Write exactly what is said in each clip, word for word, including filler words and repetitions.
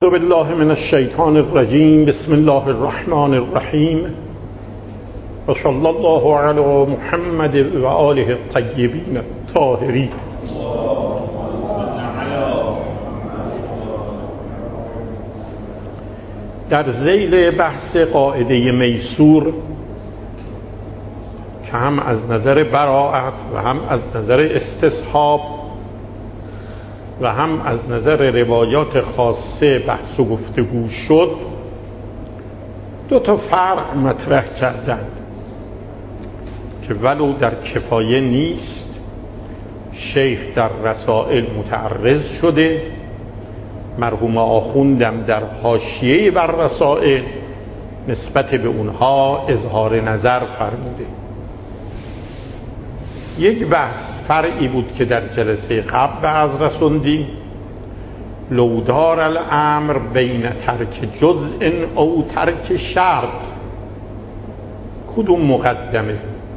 اعوذ بالله من الشیطان الرجیم. بسم الله الرحمن الرحیم و صلی الله علی محمد و آله الطیبین الطاهرین. در ذیل بحث قاعده میسور که هم از نظر براءت و هم از نظر استصحاب و هم از نظر روایات خاصه بحث و گفتگو شد، دو تا فرق مطرح کردند که ولو در کفایه نیست، شیخ در رسائل متعرض شده، مرحوم آخوندم در حاشیه بر رسائل نسبت به اونها اظهار نظر فرموده. یک بحث فرعی بود که در جلسه قبل از رسوندیم، لودار الامر بین ترک جزء او ترک شرط، کدوم مقدمه؟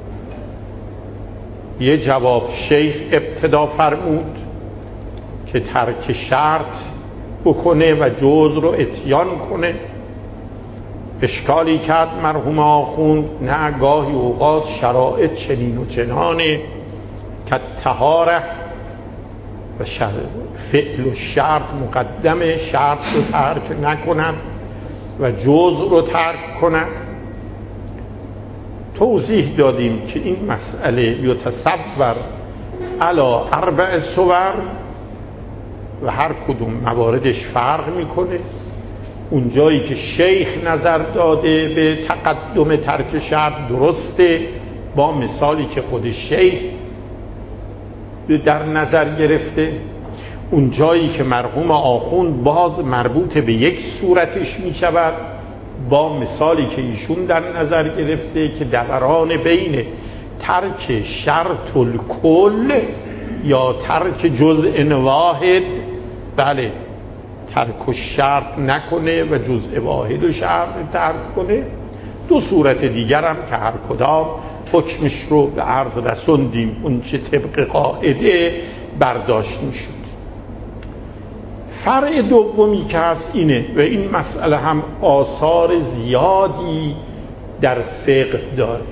یه جواب شیخ ابتدا فرمود که ترک شرط بکنه و جزء رو اتیان کنه. اشکالی کرد مرحوم آخوند نه، گاهی اوقات شرایط چنین و چنانه که طهاره و فعل و شرط مقدمه، شرط رو ترک نکنن و جزء رو ترک کنن. توضیح دادیم که این مسئله یتصور علی اربع صور و هر کدوم مواردش فرق میکنه. اون جایی که شیخ نظر داده به تقدم ترک شرط درسته، با مثالی که خود شیخ در نظر گرفته. اون جایی که مرحوم آخوند باز مربوط به یک صورتش می شود، با مثالی که ایشون در نظر گرفته که دوران بین ترک شرط الکل یا ترک جزء واحد، بله ترک و شرط نکنه و جزء واحد و شرط ترک کنه. دو صورت دیگر هم که هر کدام حکمش رو به عرض رسوندیم، اون چه طبق قاعده برداشت میشد. فرع دومی که هست اینه و این مسئله هم آثار زیادی در فقه داره.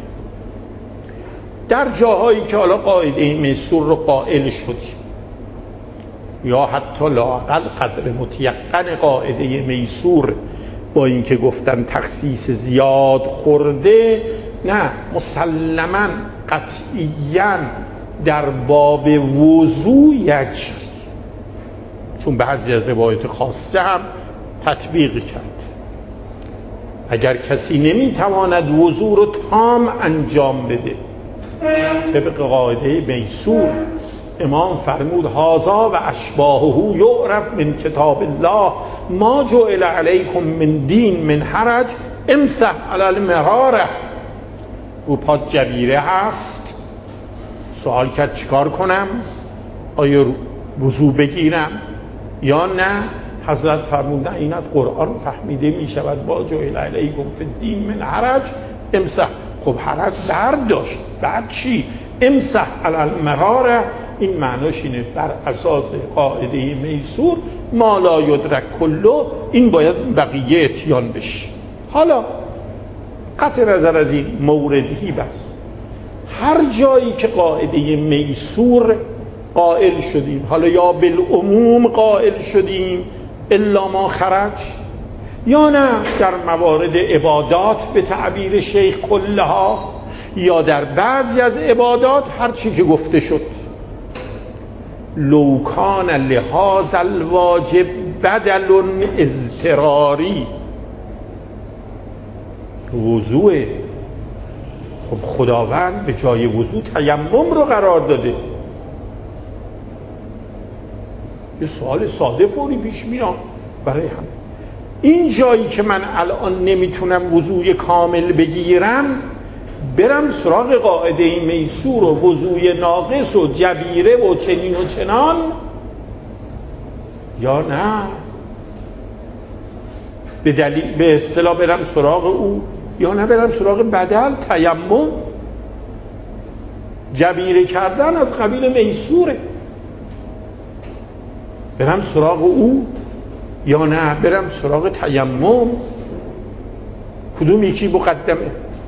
در جاهایی که حالا قاعده میسور رو قائل شدیم یا حتی لااقل قدر متیقن قاعده میسور، با اینکه گفتن تخصیص زیاد خورده، نه مسلماً قطعیاً در باب وضو یجری، چون بعضی از روایت خاصه هم تطبیق کرد. اگر کسی نمیتواند وضو رو تام انجام بده، طبق قاعده میسور امام فرمود هذا و اشباهه یعرف من کتاب الله ما جعل علیکم من دین من حرج امسح علی المراره. رو پات جبیره هست، سوال کرد چیکار کنم؟ آیا وضو بگیرم یا نه؟ حضرت فرمود نه، این از قرآن فهمیده می شود با جعل علیکم فی الدین من حرج امسح. خب حرج برداشت، بعد چی؟ امسح علی المراره. این معناش اینه بر اساس قاعده میسور ما لا یدرک کلو، این باید بقیه اتیان بشه. حالا قطع نظر از این موردی بس، هر جایی که قاعده میسور قائل شدیم، حالا یا بالعموم قائل شدیم الا ما خرج، یا نه در موارد عبادات به تعبیر شیخ کلها، یا در بعضی از عبادات هر چی که گفته شد، لو کان لهذا الواجب بدل اضطراری، وضوء، خب خداوند به جای وضوء تیمم رو قرار داده. یه سوال ساده فوری پیش میاد برای هم، این جایی که من الان نمیتونم وضوء کامل بگیرم، برم سراغ قاعده میسور و وضوء ناقص و جبیره و چنین و چنان، یا نه به دلیل به اصطلاح برم سراغ او، یا نه برم سراغ بدل تیمم. جبیره کردن از قبیل میسوره، برم سراغ او یا نه برم سراغ تیمم؟ کدوم یکی مقدمه؟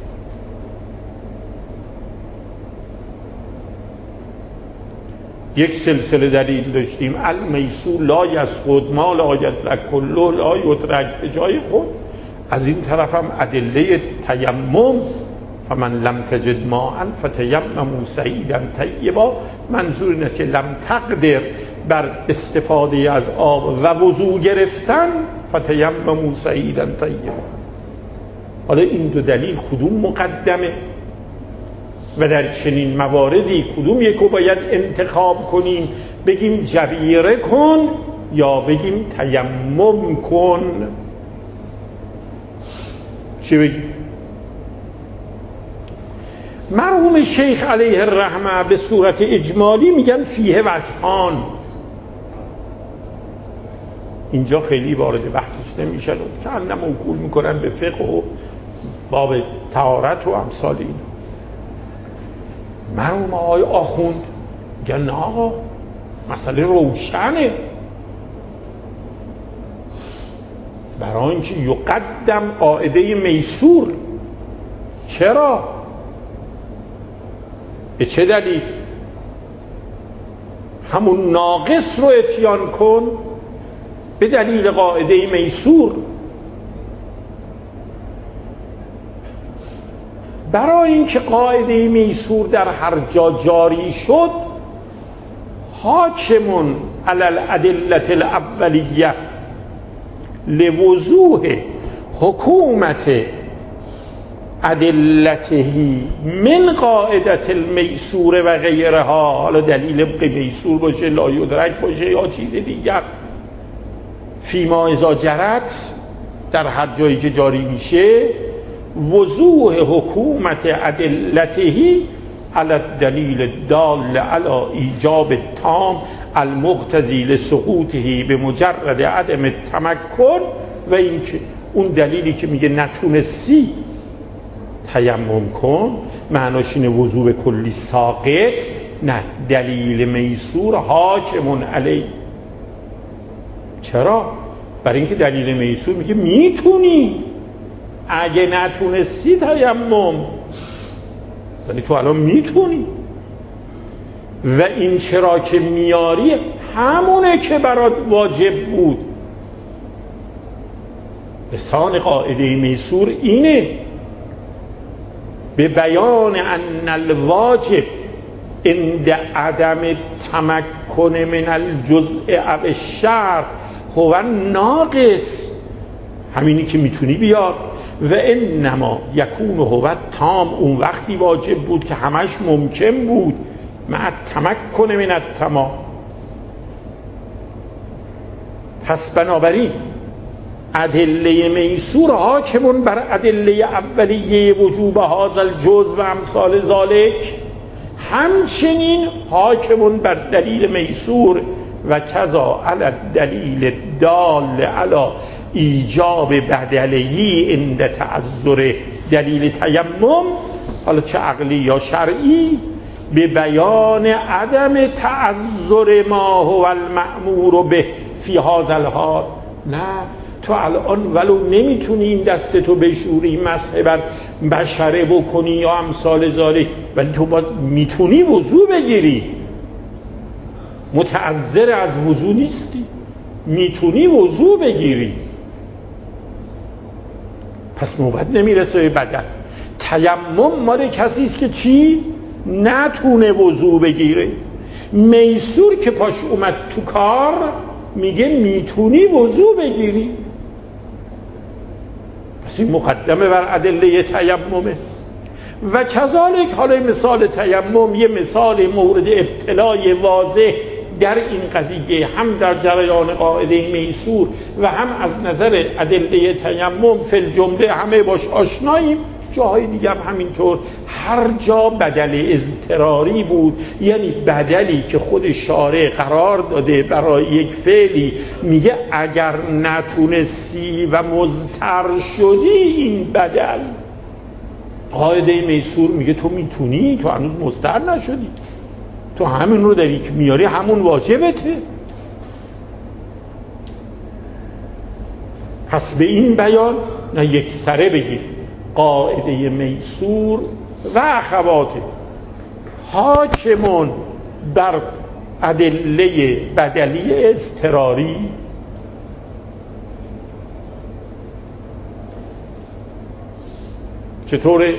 یک سلسله دلیل داشتیم، المیسور لا یسقط ما لا یدرک کله لا یدرک به جای خود. از این طرف هم ادله تیمم، فمن لم تجد ماء فتیمموا صعیدا طیبا، منظور اینه که لم تقدر بر استفاده از آب و وضو گرفتن فتیمموا صعیدا طیبا. حالا این دو دلیل کدوم مقدمه و در چنین مواردی کدوم یکو باید انتخاب کنیم؟ بگیم جبیره کن یا بگیم تیمم کن؟ چی بگیم؟ مرحوم شیخ علیه الرحمه به صورت اجمالی میگن فیه وجهان. اینجا خیلی وارد بحثش نمیشن و چند موکول میکنن به فقه و باب طهارت و امثال این. مرحوم آقای آخوند میگن نه آقا، مسئله روشنه. برای اینکه یقدم قاعده میسور. چرا؟ به چه دلیل؟ همون ناقص رو اتیان کن به دلیل قاعده میسور. برای اینکه قاعده میسور در هر جا جاری شد، حاکمون علی الادله الاولیه لوضوح حکومت ادلتهی من قاعدت المیسور و غیرها. حالا دلیل میسور باشه، لا یدرک باشه یا چیز دیگر، فیما اذا جرت، در هر جایی که جاری میشه، وضوح حکومت ادلتهی علی الدلیل الدال علی ایجاب التام المقتضی لسقوطه به مجرد عدم التمکن. و این که اون دلیلی که میگه نتونستی تیمم کن، معناش اینه وضو به کلی ساقط، نه، دلیل میسور حاکمون علی. چرا؟ برای اینکه دلیل میسور میگه میتونی، اگه نتونستی تیمم، ولی تو الان میتونی. و این چرا که میاری همونه که برات واجب بود. لسان قاعده میسور اینه، به بیان ان الواجب عند عدم تمکن من الجزء او الشرط هو ناقص. همینی که میتونی بیار. و انما یکون هو تام، اون وقتی واجب بود که همش ممکن بود، مع تمکن من التمام. پس بنابراین ادله میسور حاکمون بر ادله اولیه وجوب هذا الجزء و امثال ذالک، همچنین حاکمون بر دلیل میسور و کذا علی الدلیل دال علی ایجاب بدلهی عند تعذر دلیل تیمم، حالا چه عقلی یا شرعی، به بیان عدم تعذر ما هو المأمور به فی هذا الحال. نه، تو الان ولو نمیتونی این دستتو بشوری، مسح بر بشره بکنی یا امثال ذالک، ولی تو باز میتونی وضو بگیری. متعذر از وضو نیستی، میتونی وضو بگیری. پس نوبت نمیرسه به بدن. تیمم مال کسی است که چی؟ نتونه وضو بگیره. میسور که پاش اومد تو کار میگه میتونی وضو بگیری. پس این مقدمه بر ادله تیممه. و کذالک، حالا مثال تیمم یه مثال مورد ابتلای واضح در این قضیه، هم در جریان قاعده میسور و هم از نظر ادله تیمم فی الجمله همه باش آشناییم. جاهای دیگه هم همینطور. هر جا بدل اضطراری بود، یعنی بدلی که خود شارع قرار داده برای یک فعلی، میگه اگر نتونستی و مضطر شدی این بدل، قاعده میسور میگه تو میتونی، تو هنوز مضطر نشدی، تو همین رو داری که میاری همون واجبته. پس به این بیان نه یک سره بگیر قاعده میسور و اخواته حاکمون بر ادله بدلی اضطراری. چطوره؟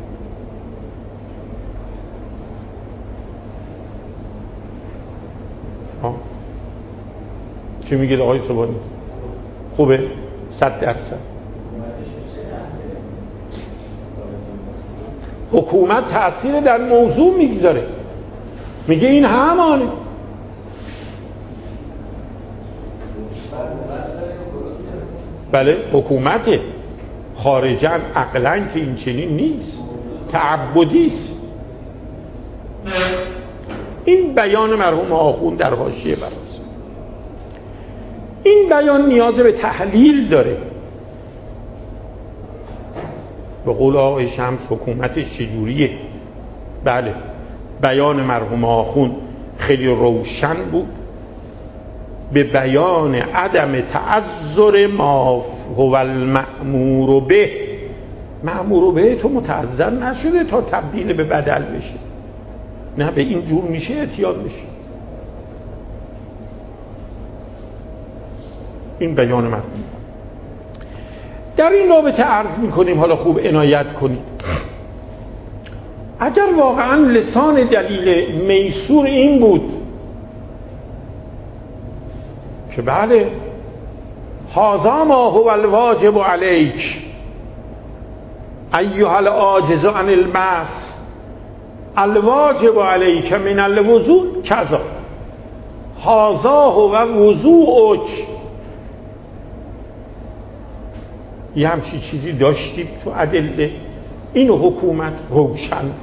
ها چی میگید آقای صبحانی؟ خوبه؟ صد درصد. حکومت تأثیر در موضوع میگذاره، میگه این همانه. بله حکومته، خارجاً عقلاً که این چنین نیست، تعبدی است. این بیان مرحوم آخوند در حاشیه براست. این بیان نیاز به تحلیل داره. به قول آقای شمس حکومتش چجوریه؟ بله بیان مرحوم آخوند خیلی روشن بود به بیان عدم تعذر ما هو المأمور به. مأمور به تو متعذر نشده تا تبدیل به بدل بشه، نه به این جور میشه اتیان بشه. این بیان مرحوم. در این رابطه عرض میکنیم، حالا خوب عنایت کنید، اگر واقعا لسان دلیل میسور این بود که بله هذا ما هو الواجب علیک ایها العاجز عن المس الواجب علیک من الوضوء کذا هذا هو وضوءک، یه همچی چیزی داشتیم تو ادله، این حکومت روشن بود.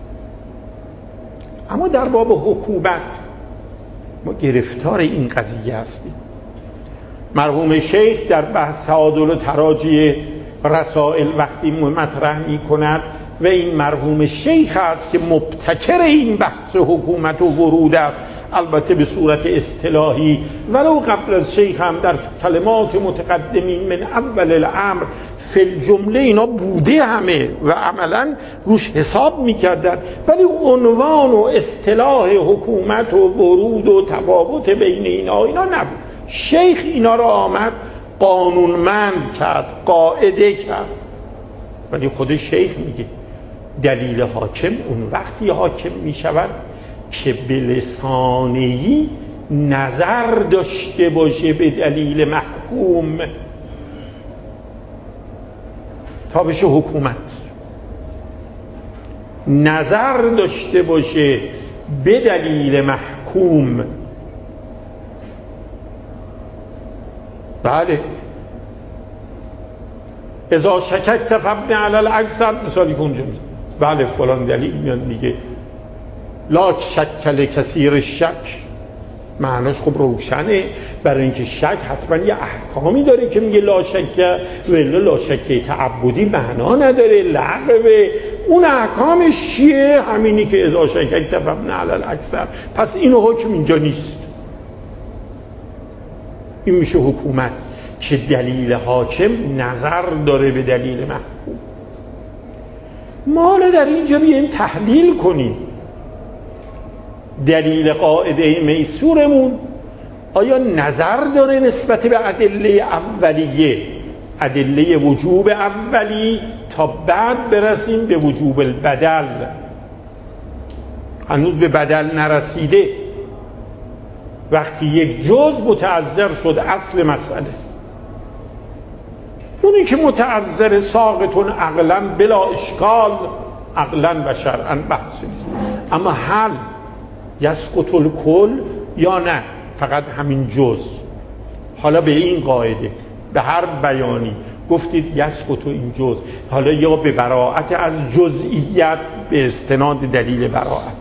اما در باب حکومت ما گرفتار این قضیه هستیم. مرحوم شیخ در بحث تعادل و تراجی رسائل وقتی مطرح می کند و این مرحوم شیخ است که مبتکر این بحث حکومت و ورود است، البته به صورت اصطلاحی، ولو قبل از شیخ هم در کلمات متقدمین من اول الامر فی الجمله اینا بوده همه و عملا روش حساب میکردن، ولی عنوان و اصطلاح حکومت و ورود و تفاوت بین اینا اینا نبود. شیخ اینا را آمد قانونمند کرد، قاعده کرد. ولی خود شیخ میگه دلیل حاکم اون وقتی حاکم میشود که به لسانه‌ای نظر داشته باشه به دلیل محکوم تا بشه حکومت، نظر داشته باشه به دلیل محکوم. بله اذا شککت فابن علی الاکثر، مثالی که اونجا میزن بله فلان دلیل میاد میگه لا شک لکثیر شک، معناش خب روشنه، برای اینکه شک حتما یه احکامی داره که میگه لا شک، ولی لا شک تعبدی معنا نداره، لغوه. اون احکامش چیه؟ همینی که اذا شککت فابن علی الاکثر. پس این حکم اینجا نیست. این میشه حکومت که دلیل حاکم نظر داره به دلیل محکوم. ما حالا در اینجا بیایم تحلیل کنیم دلیل قاعده میسورمون آیا نظر داره نسبت به ادله اولیه، ادله وجوب اولی، تا بعد برسیم به وجوب البدل. هنوز به بدل نرسیده. وقتی یک جز متعذر شد اصل مسئله، اونی که متعذر ساقطون عقلا بلا اشکال، عقلا و شرعا بحث نیست. اما هل یسقط الکل یا نه فقط همین جز؟ حالا به این قاعده به هر بیانی گفتید یسقط این جز، حالا یا به براءت از جزئیت به استناد دلیل براءت،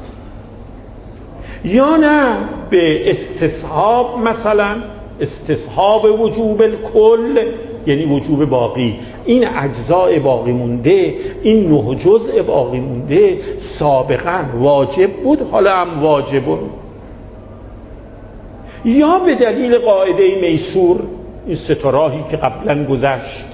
یا نه به استصحاب، مثلا استصحاب وجوب الکل یعنی وجوب باقی. این اجزاء باقی مونده، این نه جزء باقی مونده سابقا واجب بود، حالا هم واجبه. یا به دلیل قاعده میسور این سه تا راهی که قبلا گذشت،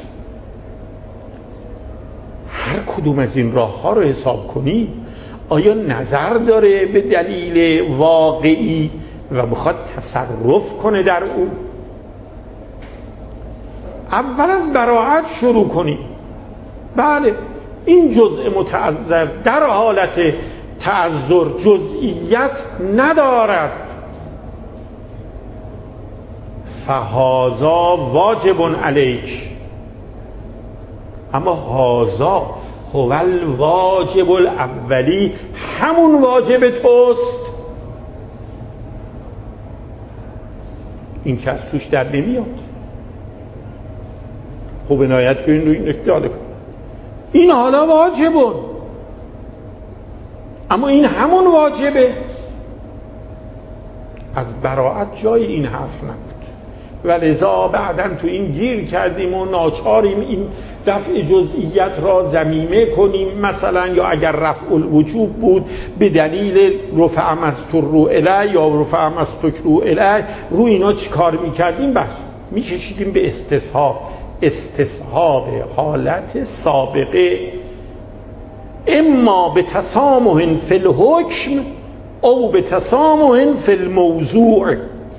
هر کدوم از این راه ها رو حساب کنی آیا نظر داره به دلیل واقعی و میخواد تصرف کنه در او؟ اول از براعت شروع کنی. بله این جزء متعذر در حالت تعذر جزئیت ندارد، فهذا واجب علیک، اما هذا هو الواجب الاولی، همون واجب توست. این که از توش در نمیاد. خوب عنایت کنین روی این نکته کن. این حالا واجبون، اما این همون واجبه. از براعت جای این حرف نبود و لذا بعداً تو این گیر کردیم و ناچاریم این رفع جزئیت را ضمیمه کنیم. مثلا یا اگر رفع الوجوب بود به دلیل رفع مستر الیه یا رفع مستکرو الیه، رو اینا چی کار میکردیم؟ بس میکشیدیم به استصحاب. استصحاب حالت سابقه اما به تسامح فی الحکم او به تسامح فی الموضوع.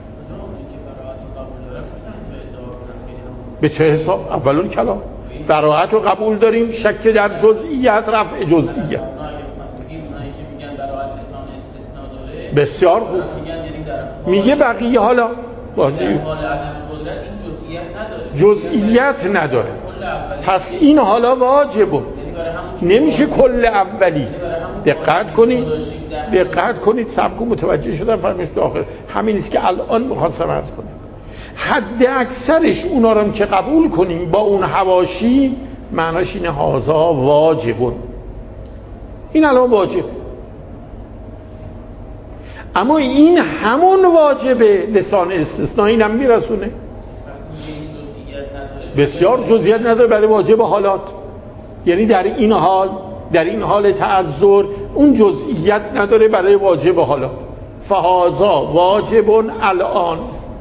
به چه حساب؟ اولون کلام براعت رو قبول داریم، شک در جزئیت، رفع جزئیت. بسیار خوب. میگه بقیه حالا جزئیت نداره، پس این حالا واجبه، نمیشه کل اولی. دقت کنید دقت کنید سبکو متوجه شدن فرمش داخل همین است که الان می‌خواستم عرض کنم. حد اکثرش اونا رو که قبول کنیم با اون حواشی معناش اینه هازا واجبون، این الان واجب، اما این همون واجبه. لسان استثناء اینم میرسونه. بسیار جزئیت نداره برای واجب حالات، یعنی در این حال در این حال تعذر اون جزئیت نداره برای واجب حالات. فهذا واجب الان،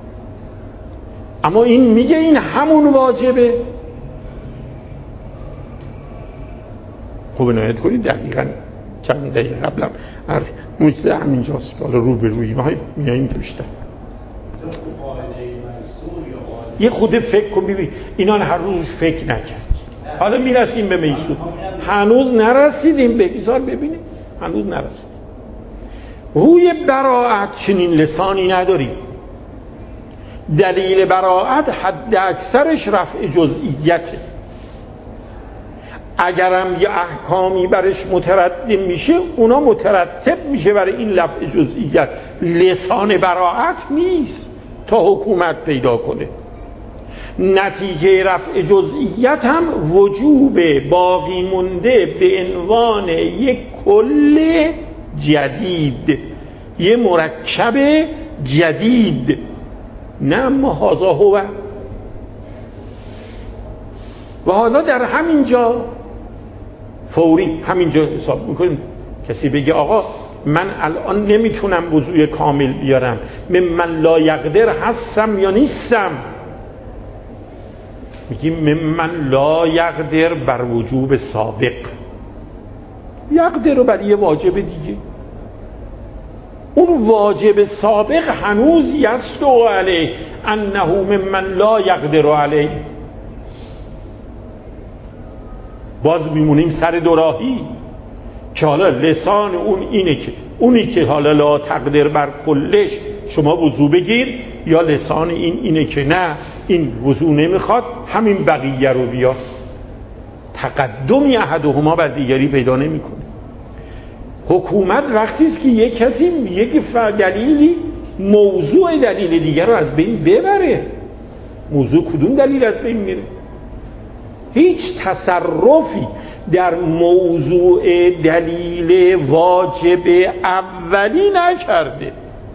اما این میگه این همون واجبه. خوب عنایت کنید دقیقاً چند دقیقه قبلم عرض نکته همینجاست که حالا رو به روی اینها میاییم بیشتر. یه خود فکر کن ببین اینا هر روز فکر نکرد، حالا میرسیم به میسور. هنوز نرسیدیم، بگذار ببینیم هنوز نرسیدیم. روی براعت چنین لسانی نداریم. دلیل براعت حد اکثرش رفع جزئیته. اگرم یه احکامی برش مترتب میشه اونا مترتب میشه برای این رفع جزئیت. لسان براعت نیست تا حکومت پیدا کنه. نتیجه رفع جزئیت هم وجوب باقی مونده به عنوان یک کل جدید، یه مرکب جدید، نه اما هازا هو. و حالا در همین جا فوری همینجا حساب میکنیم. کسی بگه آقا من الان نمیتونم وضوء کامل بیارم، من من لا یقدر هستم یا نیستم؟ میگیم من من لا یقدر بر وجوب سابق، یقدر رو بر یه واجب دیگه. اون واجب سابق هنوز یستو علیه انه من من لا یقدر علیه. باز میمونیم سر دوراهی که حالا لسان اون اینه که اونی که حالا لا تقدر بر کلش شما وضو بگیر، یا لسان این اینه که نه این وضو نمیخواد همین بقیه رو بیار. تقدمی احدهما بر دیگری پیدا نمیکنه. حکومت وقتی است که یک کسی یک دلیلی موضوع دلیل دیگر رو از بین ببره. موضوع کدوم دلیل از بین میره؟ هیچ تصرفی در موضوع دلیل واجب اولی نکرده.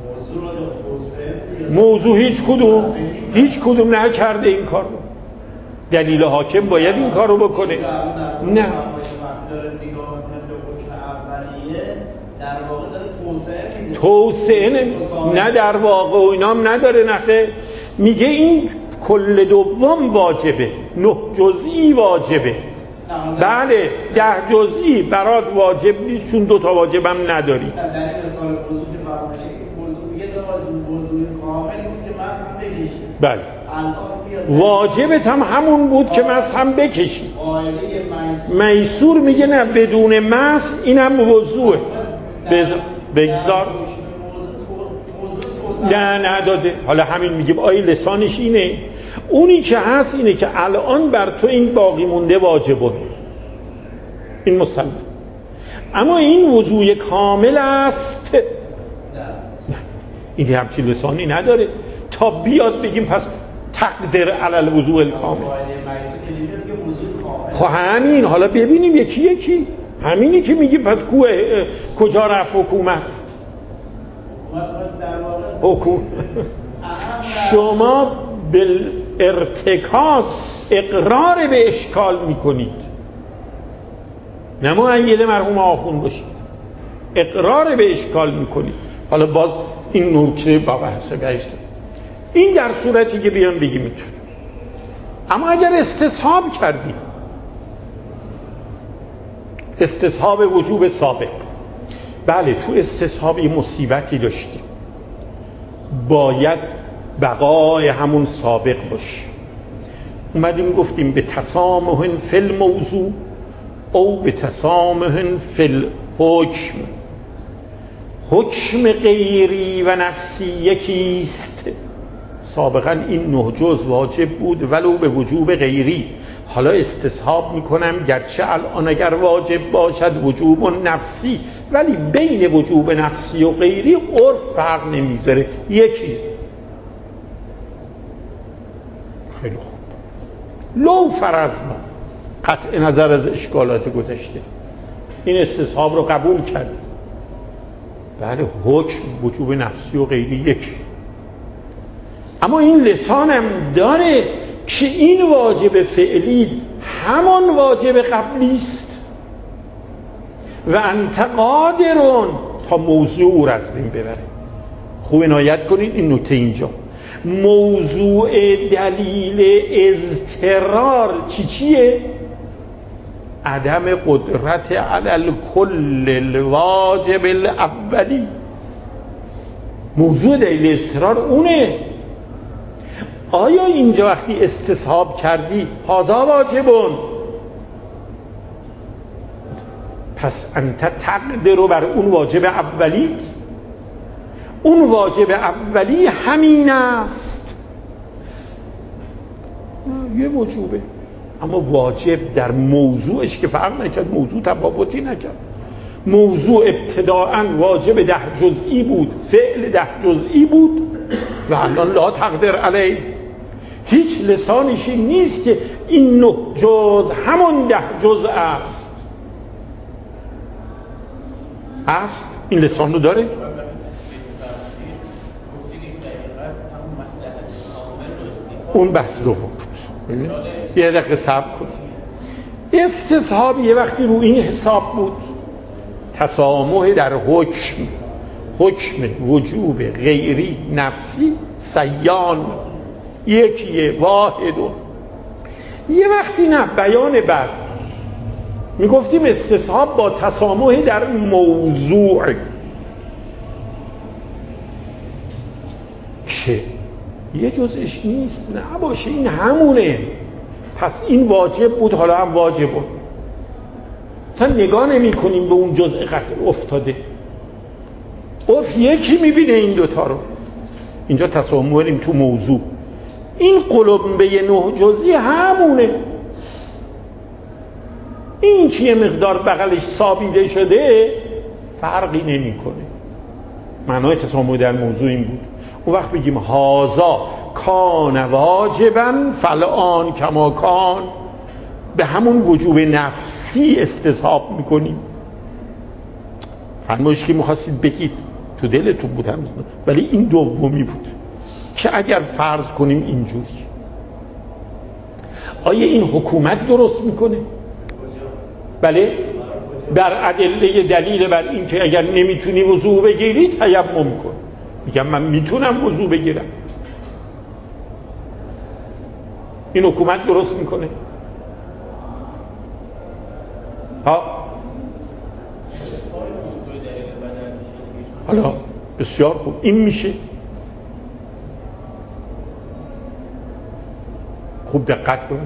موضوع هیچ کدوم هیچ کدوم نکرده این کار رو. دلیل حاکم باید این کار رو بکنه. نه توسعه نه در واقع و اینام نداره. نخه میگه این کل دوم واجبه، نه جزئی واجبه. بله ده جزئی برات واجب نیست چون دوتا واجب هم نداری. در این مثال موضوع که فراموشه که موضوع یه دو موضوع کامل بود که مذهب بکشی. بله واجبت هم همون بود که مذهب هم بکشی. میسور میگه نه بدون مذهب اینم موضوعه. بگذار نه نداده. حالا همین میگه آیه لسانش اینه، اونی که هست اینه که الان بر تو این باقی مونده واجبه، این مسلم، اما این وضوع کامل است نه, نه. این همچین لسانی نداره تا بیاد بگیم پس تقدر علی الوضوء الکامل. خب همین حالا ببینیم یکی یکی همینی که میگی پس کوه کجا رفت حکومت حکومت شما بالارتکاز اقرار به اشکال میکنید، نه مؤید مرحوم آخوند باشید، اقرار به اشکال میکنید. حالا باز این نکته با بحث گشت این در صورتی که بیان بگی میتونه. اما اگر استصحاب کردی، استصحاب وجوب سابق، بله تو استصحاب یه مصیبتی داشتی، باید بقای همون سابق باشه. اومدیم گفتیم به تسامح فی الموضوع او به تسامح فی الحکم، حکم غیری و نفسی یکیست. سابقا این نه جز واجب بود ولو به وجوب غیری، حالا استصحاب میکنم گرچه الان اگر واجب باشد وجوب نفسی، ولی بین وجوب نفسی و غیری عرف فرق نمیذاره، یکی. خیلی خوب، لو فرضنا قطع نظر از اشکالات گذشته این استصحاب رو قبول کرد، بله حکم وجوب نفسی و غیری یکی، اما این لسانم داره که این واجب فعلی همان واجب قبلی است و انت قادرون تا موضوع را از بین ببره. خوب عنایت کنید این نکته اینجا، موضوع دلیل اضطرار چی چیه؟ عدم قدرت علی الکل الواجب الاولی. موضوع دلیل اضطرار اونه. آیا اینجا وقتی استصحاب کردی هذا واجبون، پس انت تقدر بر اون واجب اولی، اون واجب اولی همین است، یه وجوبه، اما واجب در موضوعش که فرق نکرد، موضوع تفاوتی نکرد. موضوع ابتداءً واجب ده جزئی بود، فعل ده جزئی بود و الان لا تقدر علیه. هیچ لسانشی نیست که این نه جز همون ده جز است. است این لسان رو داره؟ اون بحث دوم بود. یه دقیقه صبر کنید. استصحاب یه وقتی رو این حساب بود، تسامح در حکم، حکم وجوب غیری نفسی سیان یکیه واحدون. یه وقتی نه بیان بعد میگفتیم استصحاب با تسامح در موضوع که یه جزش نیست، نه باشه این همونه، پس این واجب بود حالا هم واجب بود، اصلا نگاه نمی کنیم به اون جزء قطع افتاده. عرف یکی میبینه این دوتا رو. اینجا تسامحیم تو موضوع، این قلمبه نه جزئی همونه. این که یه مقدار بغلش سابیده شده فرقی نمی کنه. معنای تسامح در موضوع این بود. اون وقت بگیم هازا کان واجبا فالآن کما کان، به همون وجوب نفسی استصحاب میکنیم. فرمایش که میخواستید بگید تو دلتون بود هم، ولی این دومی بود که اگر فرض کنیم اینجوری، آیا این حکومت درست میکنه؟ بله، در ادله دلیل بر این که اگر نمیتونی وضو بگیری تیمم کن. میگم من میتونم وضو بگیرم، این حکومت درست میکنه؟ ها حالا بسیار خوب این میشه. خوب دقت کنید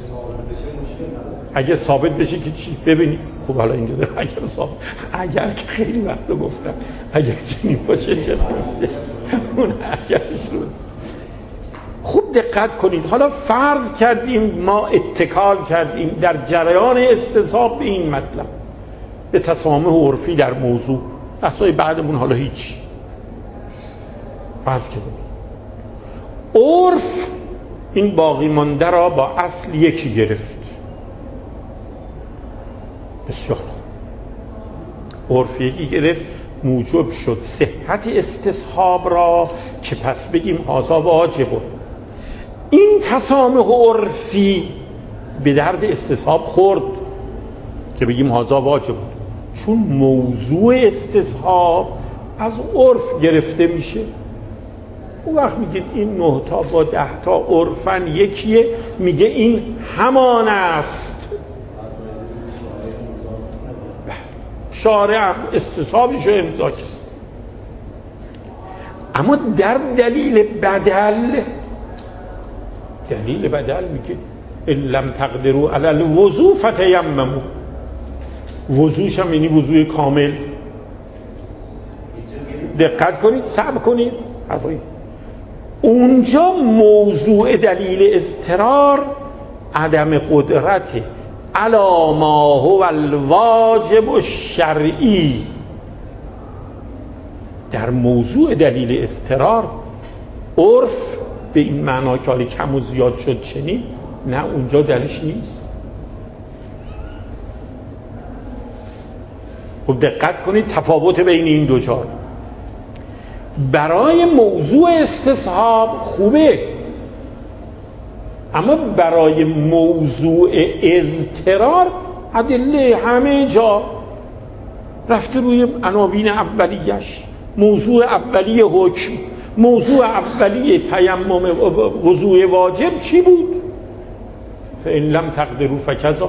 اگه ثابت بشه که چی؟ ببینید خب حالا اینجا ده اگر ثابت اگر که خیلی وقت گفتم اگر چنین باشه چه اون اگرش رو خوب دقت کنید. حالا فرض کردیم ما اتکال کردیم در جریان استصحاب به این مطلب، به تسامح عرفی در موضوع بحثای بعدمون حالا هیچ فرض کردیم عرف این باقی مانده را با اصل یکی گرفت. بسیار خوب عرف یکی گرفت موجب شد صحت استصحاب را که پس بگیم هذا واجب. این تسامح عرفی به درد استصحاب خورد که بگیم هذا واجب، چون موضوع استصحاب از عرف گرفته میشه. اون وقت میگید این نه تا با ده تا عرفن یکیه، میگه این همان است. شارع استصحابش رو امضا کرد. اما در دلیل بدل دلیل بدل میگه ان لم تقدروا علی الوضوء فتیمموا. وضوش هم یعنی وضوء کامل. دقت کنید صبر کنید حرفای اونجا موضوع دلیل اضطرار عدم قدرت علی ما هو الواجب الشرعی. در موضوع دلیل اضطرار عرف به این معنا که حالی کم و زیاد شد چنین، نه اونجا دلیلش نیست. خب دقت کنید تفاوت بین این دو جا. برای موضوع استصحاب خوبه، اما برای موضوع اضطرار ادله همه جا رفته روی عناوین اولیش. موضوع اولی حکم، موضوع اولی تیمم وضوء واجب چی بود؟ فإن لم تقدروا فکذا.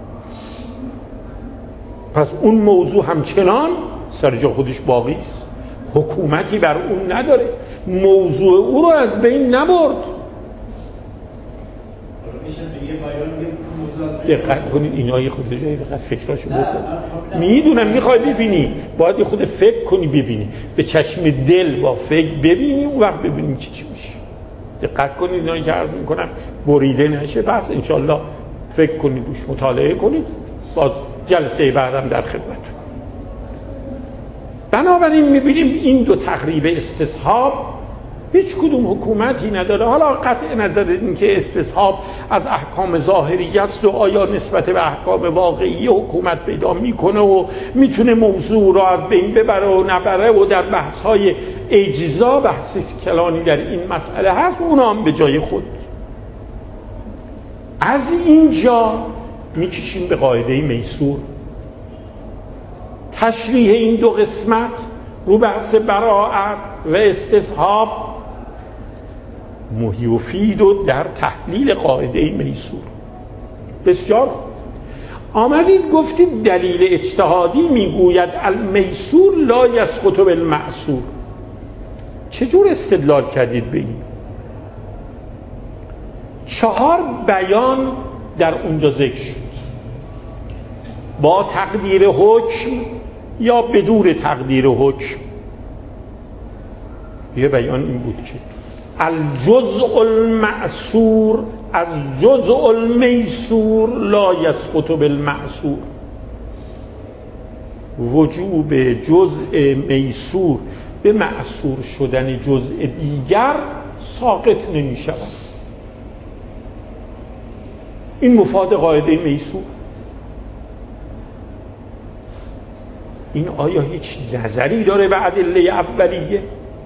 پس اون موضوع همچنان سر جا خودش باقی است، حکومتی بر اون نداره، موضوع او رو از بین نبرد. دقت کنید اینا یه خود جایی فقط فکراشو بکن. میدونم میخوای ببینی، باید یه خود فکر کنی ببینی، به چشم دل با فکر ببینی، اون وقت ببینیم چی چی میشه. دقت کنید اینا که عرض میکنم بریده نشه. پس انشالله فکر کنید روش مطالعه کنید، باز جلسه بعدم در خدمت. بنابراین میبینیم این دو تقریب استصحاب هیچ کدوم حکومتی نداره. حالا قطع نظر این که استصحاب از احکام ظاهری است و آیا نسبت به احکام واقعی حکومت پیدا میکنه و میتونه موضوع را از بین ببره و نبره و در بحث‌های اجزا بحث کلانی در این مسئله هست، اونا هم به جای خود. از اینجا میکشیم به قاعده میسور. تشریح این دو قسمت رو بحث براءت و استصحاب مفید و در تحلیل قاعده میسور. بسیار خوب. آمدید گفتید دلیل اجتهادی میگوید المیسور لا یسقط بالمعسور. چجور استدلال کردید به این؟ چهار بیان در اونجا ذکر شد، با تقدیر حکم یا بدون تقدیر حکم. یه بیان این بود که الجزء المعسور از جزء المیسور لا یسقط بالمعسور. وجوب جزء میسور به معسور شدن جزء دیگر ساقط نمی شود. این مفاد قاعده میسور. این آیا هیچ نظری داره به ادله اولیه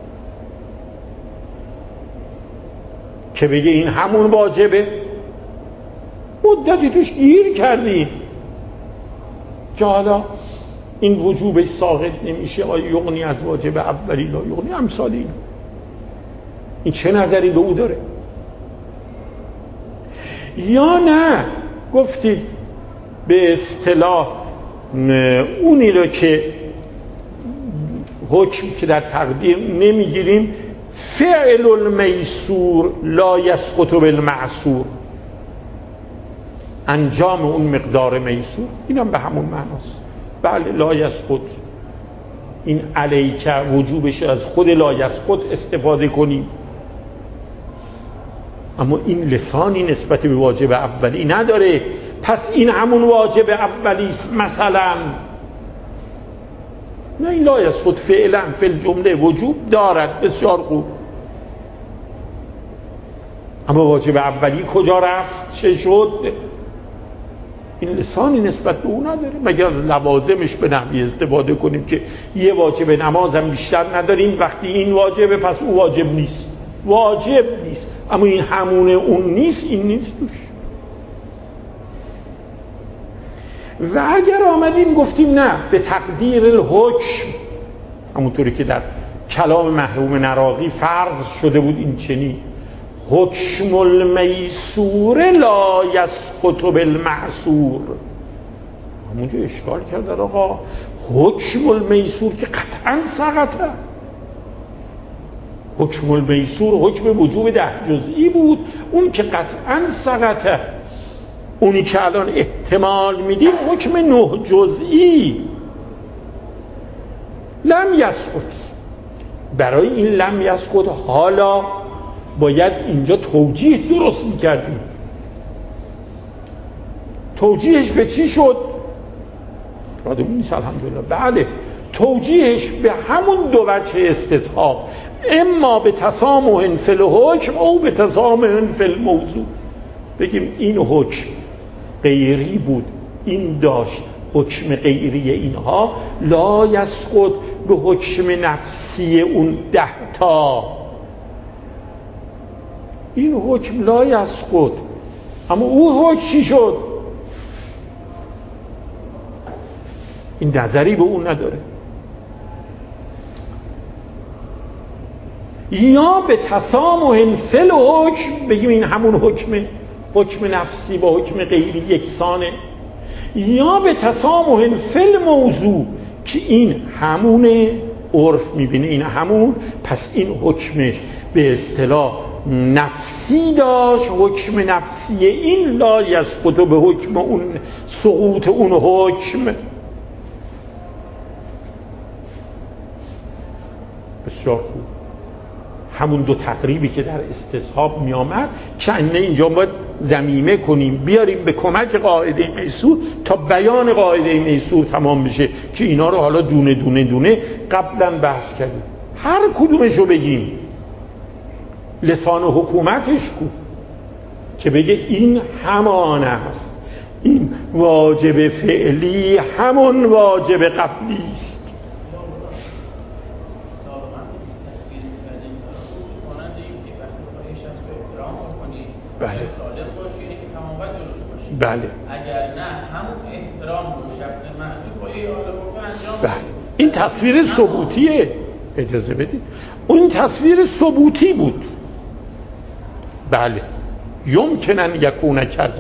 که بگه این همون واجبه؟ مدتی توش گیر کردیم که حالا این وجوبش ساقط نمیشه، آیا یغنی از واجب اولی لا یغنی، امثال این. این چه نظری به او داره؟ یا نه گفتید به اصطلاح اونی رو که حکم که در تقدیر نمیگیریم، فعل المیسور لا یسقط بالمعسور، انجام اون مقدار میسور، اینم به همون معناست. بله لا یسقط، این علیک وجوبش از خود لا یسقط استفاده کنیم، اما این لسانی نسبت به واجب اولی نداره. پس این همون واجب اولی است مثلا. نه، این لا یسقط فعلا فی الجمله وجوب دارد، بسیار خوب، اما واجب اولی کجا رفت؟ چه شد؟ این لسانی نسبت به اون نداره. مگر از لوازمش به نحوی استفاده کنیم که یه واجب نماز هم بیشتر نداریم، وقتی این واجبه پس اون واجب نیست. واجب نیست، اما این همونه اون نیست، این نیست توش. و اگر آمدیم گفتیم نه، به تقدیر الحکم، همونطوری که در کلام محروم نراقی فرض شده بود این چنین، حکم المیسور لا یسقط بالمعسور، همونجا اشکال کرد آقا حکم المیسور که قطعا سقطه. حکم المیسور حکم وجوب ده جزئی بود، اون که قطعا سقطه. اونی که الان احتمال میدیم حکم نه جزئی، لم یسقط. برای این لم یسقط حالا باید اینجا توجیه درست میکردیم. توجیهش به چی شد؟ رادمون نیست الحمدلله. بله، توجیهش به همون دو وجه استصحاب، اما به تسامح فی الحکم او به تسامح فی الموضوع. بگیم این حکم غیری بود، این داشت حکم غیری اینها، لا یسقط به حکم نفسی اون ده تا، این حکم لا یسقط. اما او حکم چی شد؟ این نظری به اون نداره. یا به تسامح فی الحکم بگیم این همون حکمه، حکم نفسی با حکم غیری یکسانه، یا به تسامح فی الموضوع که این همونه، عرف میبینه این همون، پس این حکمش به اصطلاح نفسی داشت، حکم نفسی این لا یسقط به حکم اون، سقوط اون حکم. بسیار خوب. همون دو تقریبی که در استصحاب می آمد چنده اینجا باید ضمیمه کنیم، بیاریم به کمک قاعده میسور تا بیان قاعده میسور تمام بشه که اینا رو حالا دونه دونه دونه قبلا بحث کردیم. هر کدومشو بگیم لسان حکومتش کو که بگه این همان است، این واجب فعلی همون واجب قبلی است. بله بله. اگر نه همون احترام رو شخص معنی با یه آدم انجام بله. این تصویر ثبوتیه، اجازه بدید اون تصویر ثبوتی بود. بله یمکن ان یکون کذا،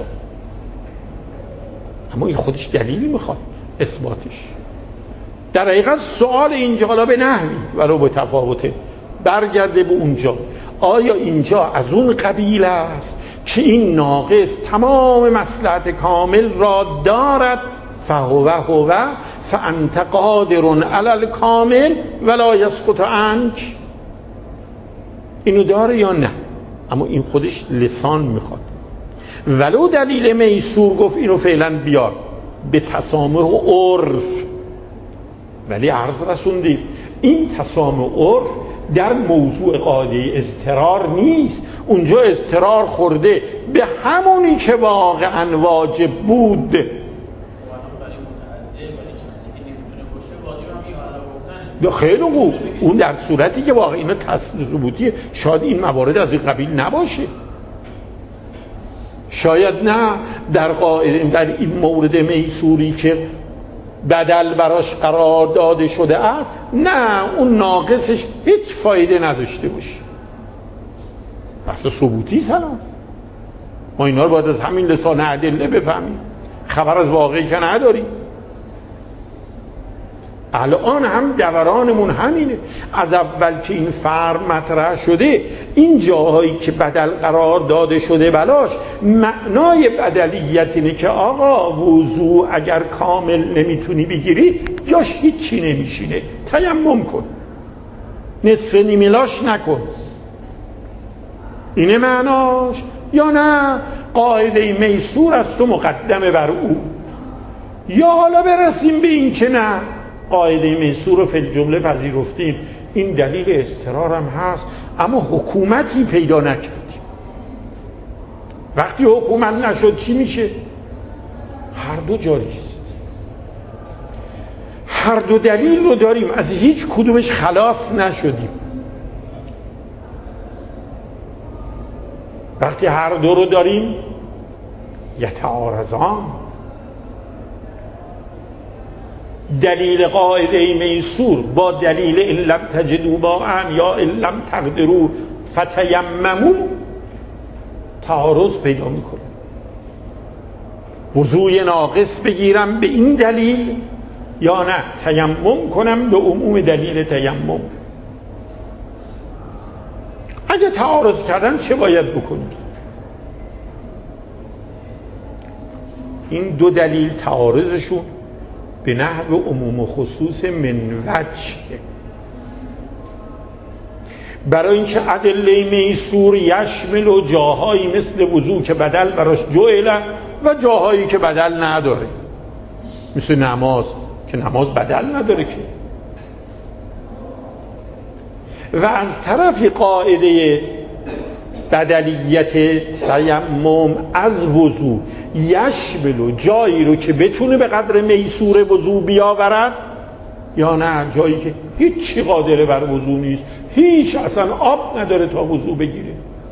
اما این خودش دلیل میخواد اثباتش. در حقیقت سوال اینجا حالا به نحوی ولو به تفاوته برگرده به اونجا، آیا اینجا از اون قبیل است که این ناقص تمام مصلحت کامل را دارد، فهو هو فانت قادر علی الکامل ولا یسقط عنک، اینو داره یا نه؟ اما این خودش لسان میخواد. ولو دلیل میسور گفت اینو فعلا بیار به تسامح و عرف، ولی عرض رسوندید این تسامح عرف در موضوع قاعده اضطرار نیست. اونجا اضطرار خورده به همونی که واقعا واجب بود. خیلی خوب، اون در صورتی که واقعا اینا ثبوتیه، شاید این موارد از این قبیل نباشه، شاید نه در قاعده در این مورد میسوری که بدل براش قرار داده شده است، نه اون ناقصش هیچ فایده نداشته باشه. بحث ثبوتی سلام. ما اینا رو باید از همین لسان ادله بفهمیم، خبر از واقعی که نداریم. الان هم دورانمون همینه. از اول که این فرق مطرح شده، این جاهایی که بدل قرار داده شده بلاش، معنای بدلیت اینه که آقا وضو اگر کامل نمیتونی بگیری جاش هیچی نمیشینه، تیمم کن، نصف نیملاش نکن. اینه معناش. یا نه قاعده میسور است و مقدمه بر او. یا حالا برسیم به این که نه، قاعده میسور رو فی الجمله پذیرفتیم، این دلیل اضطرار هم هست، اما حکومتی پیدا نکردیم. وقتی حکومت نشد چی میشه؟ هر دو جاری است. هر دو دلیل رو داریم، از هیچ کدومش خلاص نشدیم. وقتی هر دو رو داریم یتعارضان. دلیل قاعده میسور با دلیل ان لم تجدوا ماء یا ان لم تقدروا فتیمموا تعارض پیدا میکنه. وضوی ناقص بگیرم به این دلیل یا نه تیمم کنم به عموم دلیل تیمم. اگه تعارض کردن چه باید بکنیم؟ این دو دلیل تعارضشون به نحو عموم و خصوص من وجه. برای اینکه ادله میسور یشمل و جاهایی مثل وضو که بدل براش جعله و جاهایی که بدل نداره، مثل نماز که نماز بدل نداره که. و از طرف قاعده بدلیت تیمم از وضو یشمل و جایی رو که بتونه به قدر میسور وضو بیاورد، یا نه جایی که هیچی قادر بر وضو نیست، هیچ اصلا آب نداره تا وضو بگیره.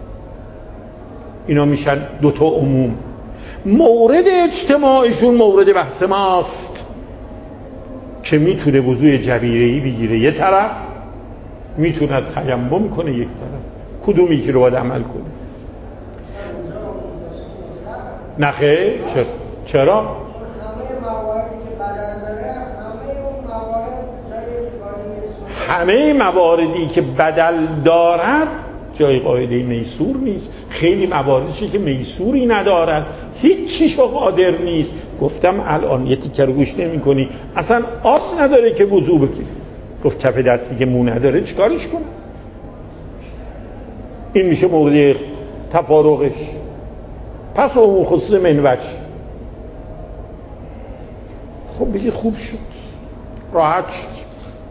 اینا میشن دوتا عموم. مورد اجتماعشون مورد بحث ماست که میتونه وضوی جبیره‌ای بگیره یه طرف، میتونه تیمم کنه یک طرف. کدومی که رو باید عمل کنه؟ نخه چرا؟ همه مواردی که بدل دارد جای قاعده میسور نیست. خیلی مواردی که میسوری ندارد، هیچ چیشو قادر نیست. گفتم الان یه تیکه رو گوش نمی کنی، اصلا آب نداره که وضو بکنی. گفت کف دستی که مو نداره چیکارش کنه؟ این میشه مورد تفارقش. پس اون خصوص منوج. خب بگید خوب شد، راحت شد.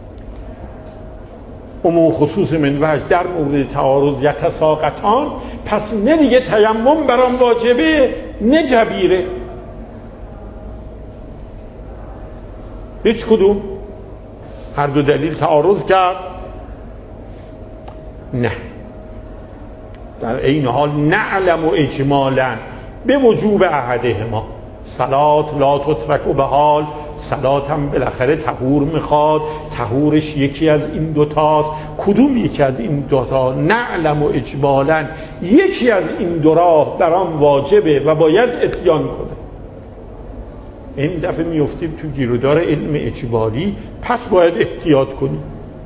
عموم خصوص منوج در مورد تعارض یتساقطان، پس نه دیگه تیمم برام واجبه نه جبیره، هیچ کدوم. هر دو دلیل تعارض کرد، نه در این حال نعلم و اجمالا به وجوب احدهما. صلات لا تترک و به حال صلات هم بالاخره طهور میخواد، طهورش یکی از این دوتاست. کدوم یکی از این دوتا؟ نعلم و اجمالا یکی از این دو راه برام واجبه و باید اتیان کنه. این دفعه میفتیم تو گیرودار علم اجمالی، پس باید احتیاط کنیم،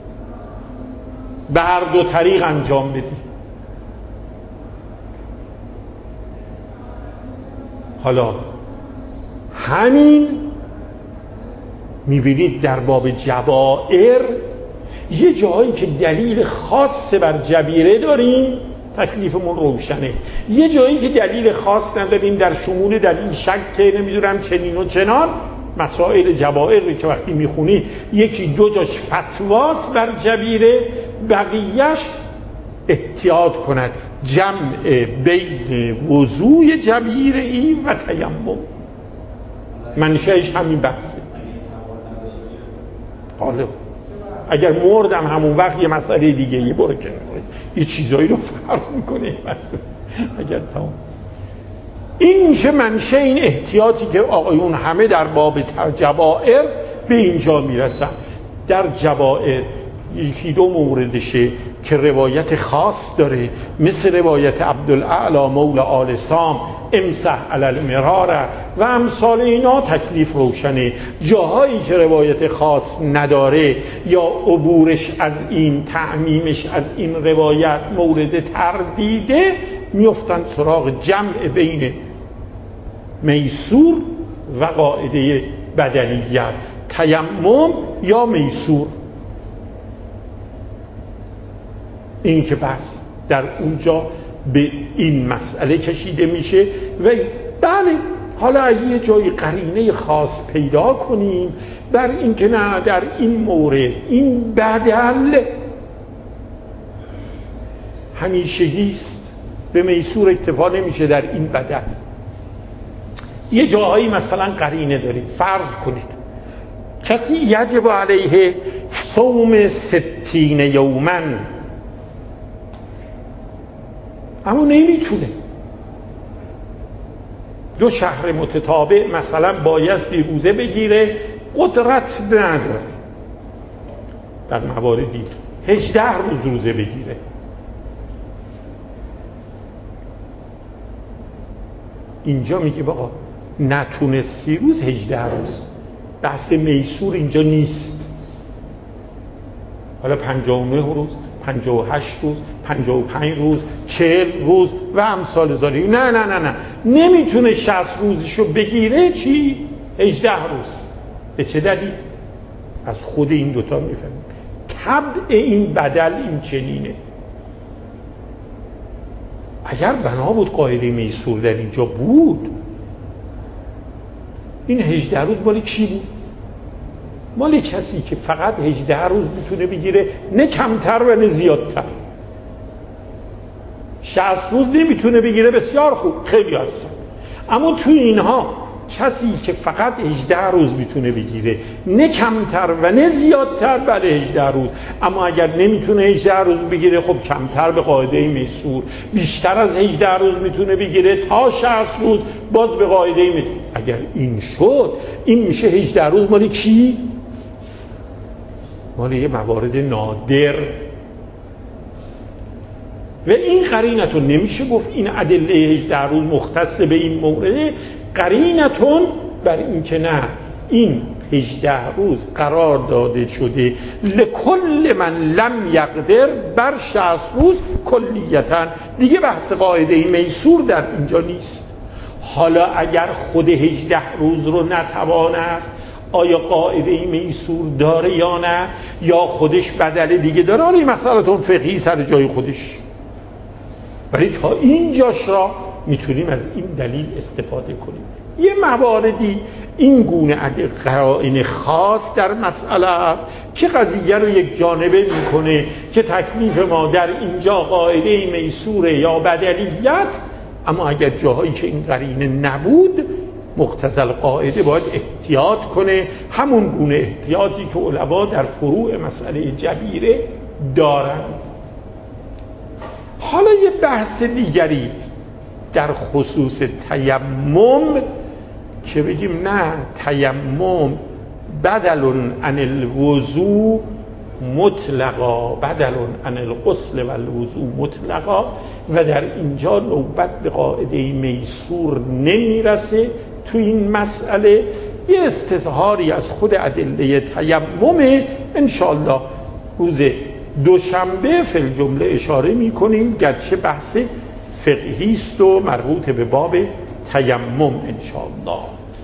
به هر دو طریق انجام بدیم. حالا همین میبینید در باب جبائر یه جایی که دلیل خاص بر جبیره داریم تکلیفمون روشنه، یه جایی که دلیل خاص نداریم در شمول دلیل شک نمیدونم چنین و چنان. مسائل جبائر رو که وقتی میخونی یکی دو جاش فتواست بر جبیره، بقیهش احتیاط کند، جمع بین وضوی جبیره‌ای و تیمم. منشأش همین بحثه. حالا اگر مردم همون وقت یه مسئله دیگه یه برو کنه، یه چیزایی رو فرض میکنه. اگر تمام این میشه منشأ این احتیاطی که آقایون همه در باب جبائر به اینجا میرسن. در جبائر یکی دو موردشه که روایت خاص داره، مثل روایت عبدالاعلی مولا آل سام امسح علی المرار و امثال اینا تکلیف روشنه. جاهایی که روایت خاص نداره یا عبورش از این، تعمیمش از این روایت مورد تردیده، میفتن سراغ جمع بین میسور و قاعده بدلیت، تیمم یا میسور. این که بس در اونجا به این مسئله کشیده میشه. و بله حالا اگه یه جای قرینه خاص پیدا کنیم بر این که نه در این مورد این بدل همیشگیست، به میسور اکتفا نمیشه در این بدل. یه جاهایی مثلا قرینه داریم، فرض کنید کسی یجب علیه صوم ستین یومن، اما نمیتونه. دو شهر متتابع مثلا بایستی روزه بگیره، قدرت نداره در مواردی هجده روز روزه بگیره. اینجا میگه بابا نتونستی روز هجده روز، بحث میسور اینجا نیست. حالا پنجاه و نه روز، پنجاه و هشت روز، پنجاه و پنج روز، چهل روز و امثال ذالک. نه نه نه نه نمیتونه شصت روزشو بگیره. چی؟ هجده روز. به چه دلیل؟ از خود این دوتا میفهمیم طبع این بدل این چنینه. اگر بنا بود قاعده میسور در اینجا بود، این هجده روز مال کی بود؟ مال کسی که فقط هجده روز میتونه بگیره، نه کمتر و نه زیادتر. شصت روز نمیتونه بگیره، بسیار خوب، خیلی هستن. اما تو اینها کسی که فقط هجده روز میتونه بگیره، نه کمتر و نه زیادتر، بله هجده روز. اما اگر نمیتونه هجده روز بگیره، خب کمتر به قاعده میسور، بیشتر از هجده روز میتونه بگیره تا شصت روز، باز به قاعده میسور. اگر این شد، این میشه هجده روز مال کی؟ مال یه موارد نادر. و این قرینتون نمیشه گفت این ادله هجده روز مختص به این مورد. قرینتون بر این که نه، این هجده روز قرار داده شده لکل من لم یقدر بر شصت روز کلیتاً. دیگه بحث قاعده میسور در اینجا نیست. حالا اگر خود هجده روز رو نتوانه است، آیا قاعده میسور داره یا نه، یا خودش بدل دیگه داره؟ حالا این مسئله‌تون فقهی سر جای خودش، ولی تا اینجاش را میتونیم از این دلیل استفاده کنیم. یه مواردی این گونه قرائن خاص در مسئله است که قضیه رو یک جانبه میکنه که تکلیف ما در اینجا قاعده میسور یا بدلیت. اما اگر جاهایی که این قرینه نبود، مقتضی القاعده باید احتیاط کنه، همون گونه احتیاطی که علما در فروع مسئله جبیره دارن. حالا یه بحث دیگری در خصوص تیمم که بگیم نه، تیمم بدل عن الوضوء مطلقا، بدل عن الغسل و الوضوء مطلقا، و در اینجا نوبت به قاعده میسور نمیرسه. تو این مسئله یه استظهاری از خود ادله تیمم انشاءالله روز دوشنبه فی الجمله اشاره میکنیم، گرچه بحث فقهی است و مربوط به باب تیمم انشاءالله.